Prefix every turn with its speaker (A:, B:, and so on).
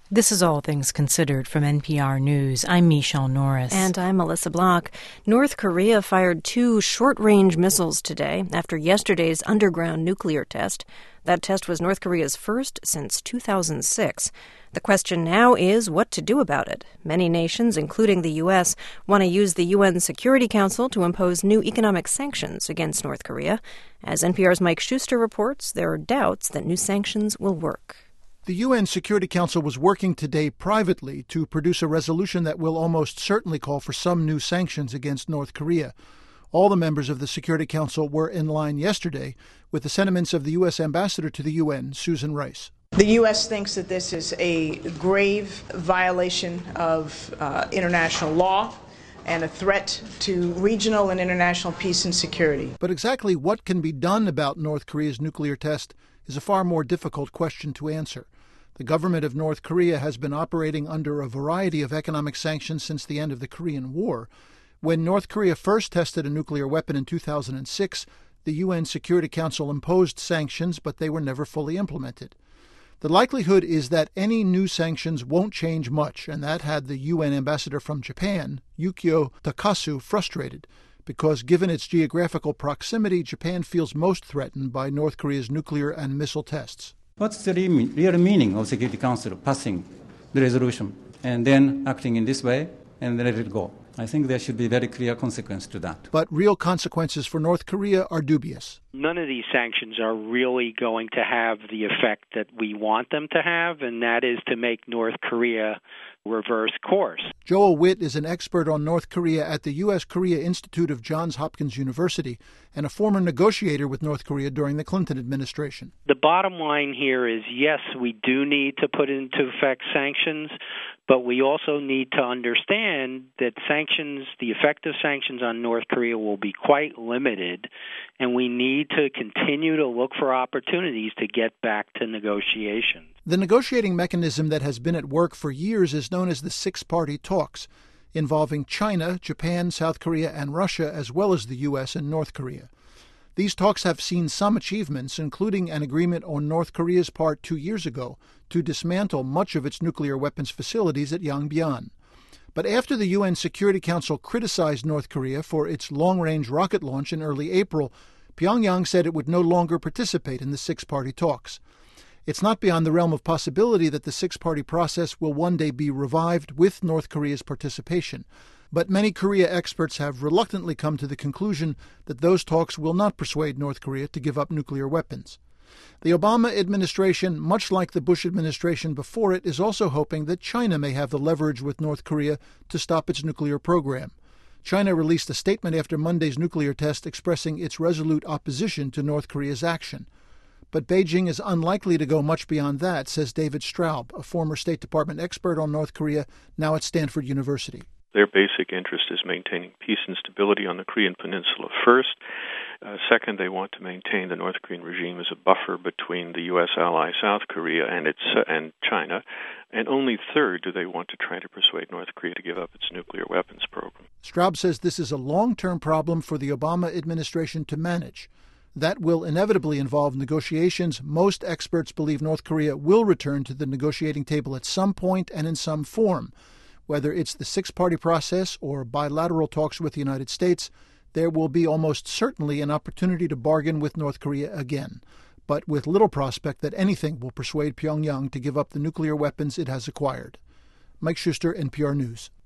A: This is All Things Considered from NPR News. I'm Michelle Norris.
B: And I'm Melissa Block. North Korea fired 2 short-range missiles today after yesterday's underground nuclear test. That test was North Korea's first since 2006. The question now is what to do about it. Many nations, including the U.S., want to use the UN Security Council to impose new economic sanctions against North Korea. As NPR's Mike Schuster reports, there are doubts that new sanctions will work.
C: The UN Security Council was working today privately to produce a resolution that will almost certainly call for some new sanctions against North Korea. All the members of the Security Council were in line yesterday with the sentiments of the U.S. Ambassador to the UN, Susan Rice.
D: The U.S. thinks that this is a grave violation of international law and a threat to regional and international peace and security.
C: But exactly what can be done about North Korea's nuclear test is a far more difficult question to answer. The government of North Korea has been operating under a variety of economic sanctions since the end of the Korean War. When North Korea first tested a nuclear weapon in 2006, the UN Security Council imposed sanctions, but they were never fully implemented. The likelihood is that any new sanctions won't change much, and that had the UN ambassador from Japan, Yukio Takasu, frustrated, because given its geographical proximity, Japan feels most threatened by North Korea's nuclear and missile tests.
E: What's the real meaning of Security Council passing the resolution and then acting in this way and let it go? I think there should be very clear consequence to that.
C: But real consequences for North Korea are dubious.
F: None of these sanctions are really going to have the effect that we want them to have, and that is to make North Korea reverse course.
C: Joel Witt is an expert on North Korea at the U.S. Korea Institute of Johns Hopkins University and a former negotiator with North Korea during the Clinton administration.
F: The bottom line here is, yes, we do need to put into effect sanctions, but we also need to understand that the effect of sanctions on North Korea will be quite limited, and we need to continue to look for opportunities to get back to negotiations.
C: The negotiating mechanism that has been at work for years is known as the Six-Party Talks, involving China, Japan, South Korea, and Russia, as well as the U.S. and North Korea. These talks have seen some achievements, including an agreement on North Korea's part 2 years ago to dismantle much of its nuclear weapons facilities at Yongbyon. But after the UN Security Council criticized North Korea for its long-range rocket launch in early April, Pyongyang said it would no longer participate in the Six-Party Talks. It's not beyond the realm of possibility that the Six-Party process will one day be revived with North Korea's participation. But many Korea experts have reluctantly come to the conclusion that those talks will not persuade North Korea to give up nuclear weapons. The Obama administration, much like the Bush administration before it, is also hoping that China may have the leverage with North Korea to stop its nuclear program. China released a statement after Monday's nuclear test expressing its resolute opposition to North Korea's action. But Beijing is unlikely to go much beyond that, says David Straub, a former State Department expert on North Korea, now at Stanford University.
G: Their basic interest is maintaining peace and stability on the Korean Peninsula first. Second, they want to maintain the North Korean regime as a buffer between the U.S. ally South Korea and China. And only third, do they want to try to persuade North Korea to give up its nuclear weapons program.
C: Straub says this is a long-term problem for the Obama administration to manage. That will inevitably involve negotiations. Most experts believe North Korea will return to the negotiating table at some point and in some form. Whether it's the Six-Party process or bilateral talks with the United States, there will be almost certainly an opportunity to bargain with North Korea again, but with little prospect that anything will persuade Pyongyang to give up the nuclear weapons it has acquired. Mike Schuster, NPR News.